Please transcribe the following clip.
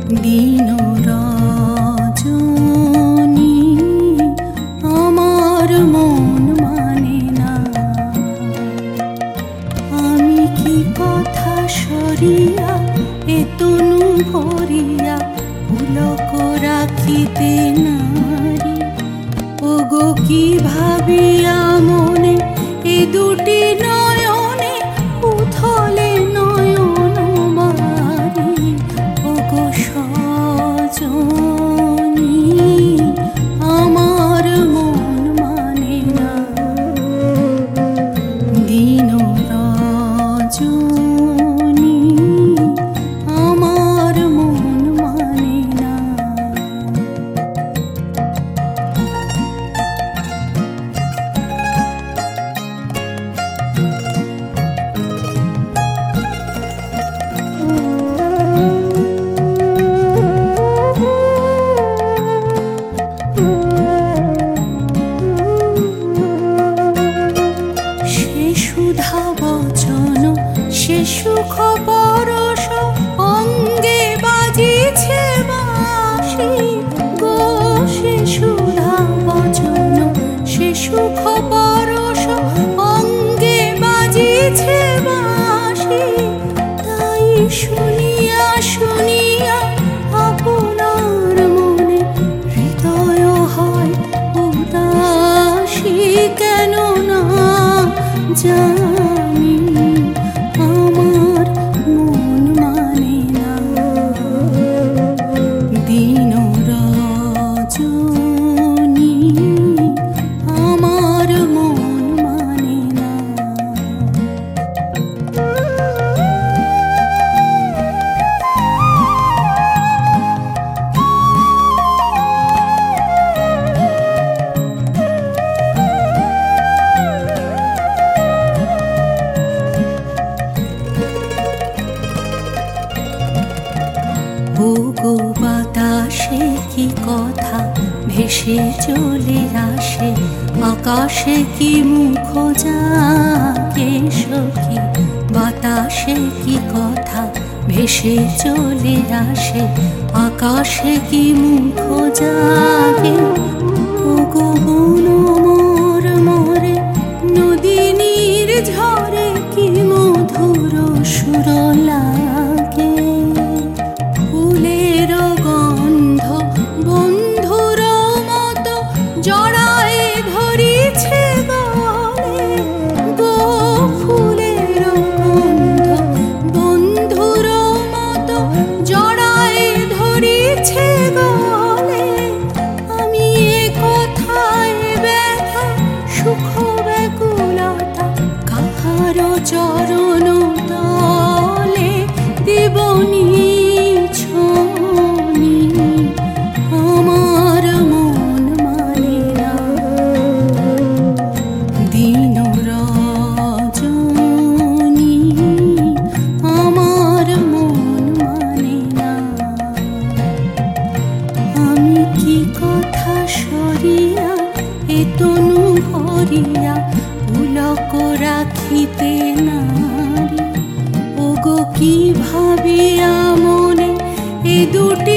দিন রজনী আমার মন মানে না। আমি কি কথা সরিয়া এ তনু ভরিয়া পুলক রাখিতে নারী। ওগো কি ভাবিয়া মনে এ দুটি নয়নে উথলে নয়ন মারি। ওগো সজনী আমার মন মানে না। দিন রজনী আমার মন মানে না। সে সুখ পরশ অঙ্গে বাজিছে বাঁশি গো। সে সুধা বচন সে সুখ পরশ অঙ্গে বাজিছে বাঁশি। তাই শুনিয়া শুনিয়া আপনার মনে হৃদয় হয় উদাসী। কেন না জানি আমার মন মানে না। দিন রজনী আমার মন মানে না। ওগো বাতাসে কি কথা ভেসে চলে আসে। আকাশে কি মুখ জাগে সখী। বাতাসে কি কথা ভেসে চলে আসে। আকাশে কি মুখ জাগে। ওগো বন মোর মরে নদীনীর ঝরে কি মধুর সুর লাগে। ফুলের গন্ধ বন্ধুর মতো জড়ায় ধরিছে গলে গো। ফুলের গন্ধ বন্ধুর মতো জড়ায় ধরিছে গলে। আমি এ কথায় ব্যথা সুখ ব্যাকুলতা কাহার চরণ তলে দিবনি। আমার মন মানে না। দিন রজনী আমার মন মানে না। আমি কি কথা সরিয়া এ তনু ভরিয়া পুলক রাখিতে নারী। ওগো কি ভাবিয়া মনে এ দুটি